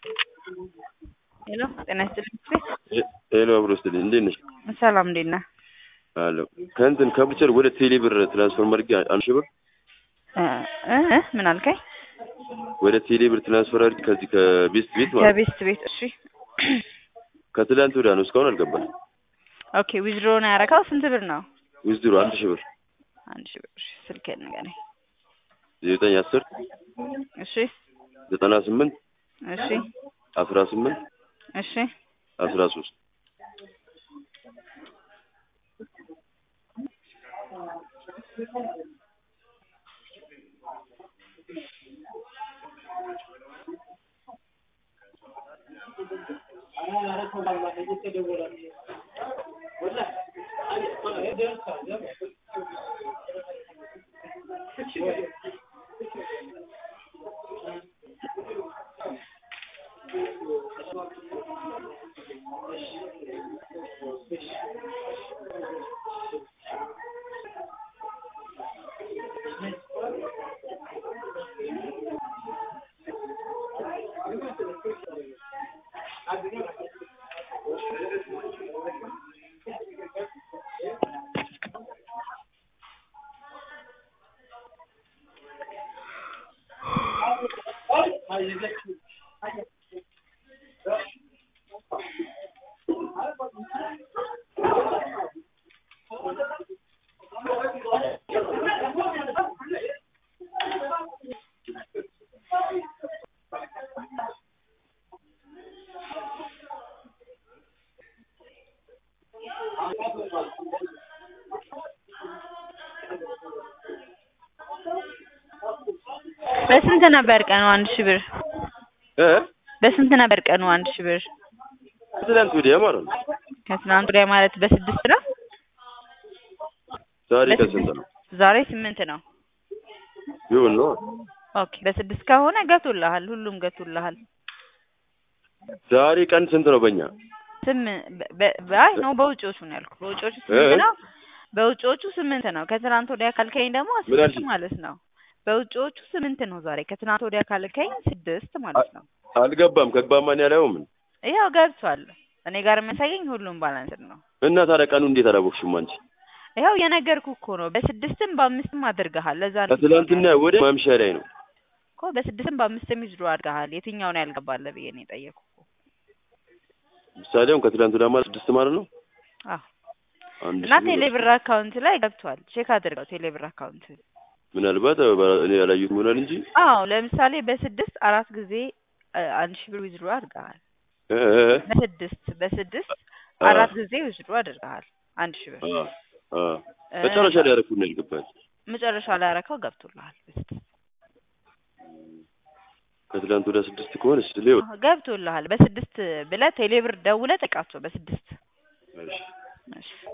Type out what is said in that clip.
ሄሎ ጤና ይስጥልኝ። ሄሎ አብሮስትልኝ እንዴት ነሽ? ሰላም እንዴት ነህ? አሎ ከእንትን ከብቸር ወደ ቴሌ ብር ትራንስፈር ማድረግ አንድ ሺህ ብር ምን አልከኝ? ወደ ቴሌ ብር ትራንስፈር አድርግ ከዚህ ከቤስት ቤት ማለት ከቤስት ቤት። እሺ ከትላንት ወዲያ ነው እስካሁን አልገባም። ኦኬ ዊዝድሮ ነው ያደረከው? ስንት ብር ነው? ዊዝድሮ 1000 ብር። 1000 ብር። እሺ ስልክህን ንገረኝ። 910 እሺ 98 እሺ 18 እሺ 13 በስንት ነበር ቀኑ 1000 ብር? በስንት ነበር ቀኑ 1000 ብር? ከትላንት ወዲያ ማለት ነው። ከትናንት ወዲያ ማለት በስድስት ነው? ዛሬ ከስንት ነው? ዛሬ 8 ነው። ይሁን ነው። ኦኬ በስድስት ከሆነ ገብቶልሃል፣ ሁሉም ገብቶልሃል። ዛሬ ቀን ስንት ነው በእኛ? አይ ነው በውጪዎቹ ነው ያልኩት። በውጪዎቹ 8 ነው። በውጪዎቹ 8 ነው። ከትናንት ወዲያ ካልከኝ ደግሞ 6 ማለት ነው። በውጪዎቹ 8 ነው ዛሬ። ከትናንት ወዲያ ካልከኝ 6 ማለት ነው። አልገባም። ከገባማ ነው ያለው ምን? ያው ገብቷል። እኔ ጋር የሚያሳየኝ ሁሉም ባላንስ ነው። እና ታዲያ ቀኑ እንዴት አላወቅሽም አንቺ? ያው የነገርኩህ እኮ ነው። በስድስትም በአምስትም አድርገሃል። ለዛ ነው ከትላንትና ወደ ማምሻ ላይ ነው እኮ በስድስትም በአምስትም ይዝሩ አድርገሃል። የትኛው ነው ያልገባለ ብዬ ነው የጠየኩህ እኮ። ምሳሌ አሁን ከትላንት ወዲያ ማለት 6 ማለት ነው። እና ቴሌብር አካውንት ላይ ገብቷል። ቼክ አድርገው ቴሌብር አካውንት። ምናልባት እኔ ያላየሁት ይሆናል እንጂ ለምሳሌ በስድስት 4 ጊዜ 1000 ብር ዊዝድሮ አድርገሃል። በስድስት 4 ጊዜ ዊዝድሮ አድርገሃል 1000 ብር። መጨረሻ ላይ ያደረኩት ነው ያልገባኝ። መጨረሻ ላይ ያደረከው ገብቶልሃል በስድስት። ከትላንት ወደ 6 ከሆነ ስለዚህ ገብቶልሃል። በስድስት ብለህ ቴሌብር ደውለህ ጠይቃቸው በስድስት። እሺ